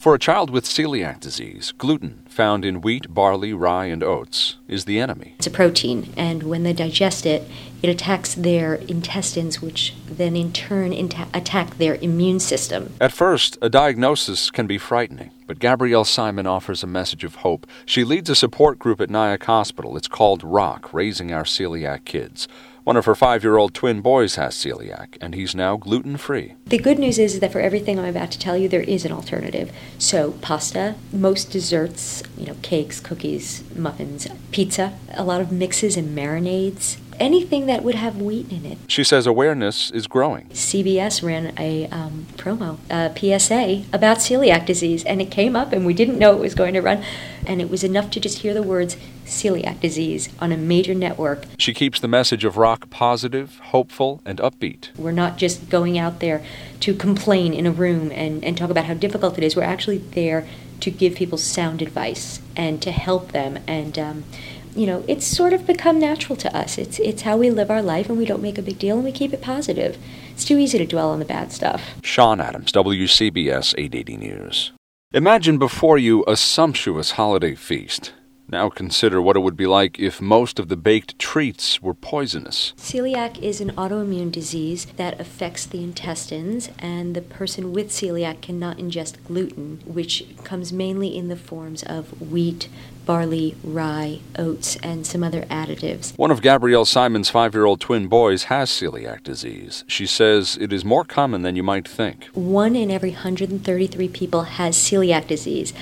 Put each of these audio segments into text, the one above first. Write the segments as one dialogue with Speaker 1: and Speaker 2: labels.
Speaker 1: For a child with celiac disease, gluten, found in wheat, barley, rye, and oats, is the enemy.
Speaker 2: It's a protein, and when they digest it, it attacks their intestines, which then in turn attack their immune system.
Speaker 1: At first, a diagnosis can be frightening, but Gabrielle Simon offers a message of hope. She leads a support group at Nyack Hospital. It's called ROCK, Raising Our Celiac Kids. One of her 5-year-old twin boys has celiac, and he's now gluten-free.
Speaker 2: The good news is that for everything I'm about to tell you, there is an alternative. So pasta, most desserts, cakes, cookies, muffins, pizza, a lot of mixes and marinades, anything that would have wheat in it.
Speaker 1: She says awareness is growing.
Speaker 2: CBS ran a promo, a PSA, about celiac disease, and it came up, and we didn't know it was going to run, and it was enough to just hear the words celiac disease on a major network.
Speaker 1: She keeps the message of ROCK positive, hopeful, and upbeat.
Speaker 2: We're not just going out there to complain in a room and talk about how difficult it is. We're actually there to give people sound advice and to help them, and it's sort of become natural to us. It's how we live our life, and we don't make a big deal, and we keep it positive. It's too easy to dwell on the bad stuff.
Speaker 1: Sean Adams, WCBS 880 News. Imagine before you a sumptuous holiday feast. Now consider what it would be like if most of the baked treats were poisonous.
Speaker 2: Celiac is an autoimmune disease that affects the intestines, and the person with celiac cannot ingest gluten, which comes mainly in the forms of wheat, barley, rye, oats, and some other additives.
Speaker 1: One of Gabrielle Simon's 5-year-old twin boys has celiac disease. She says it is more common than you might think.
Speaker 2: 1 in every 133 people has celiac disease.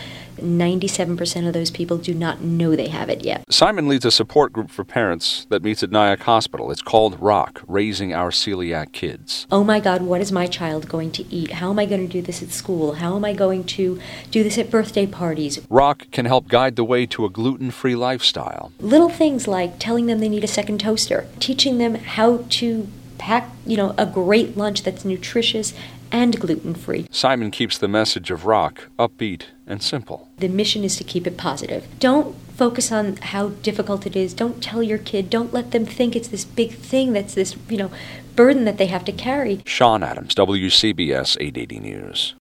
Speaker 2: 97% of those people do not know they have it yet.
Speaker 1: Simon leads a support group for parents that meets at Nyack Hospital. It's called ROCK, Raising Our Celiac Kids.
Speaker 2: Oh my God, what is my child going to eat? How am I going to do this at school? How am I going to do this at birthday parties?
Speaker 1: ROCK can help guide the way to a gluten-free lifestyle.
Speaker 2: Little things like telling them they need a second toaster, teaching them how to pack, a great lunch that's nutritious and gluten-free.
Speaker 1: Simon keeps the message of ROCK upbeat and simple.
Speaker 2: The mission is to keep it positive. Don't focus on how difficult it is. Don't tell your kid. Don't let them think it's this big thing that's this, burden that they have to carry.
Speaker 1: Sean Adams, WCBS 880 News.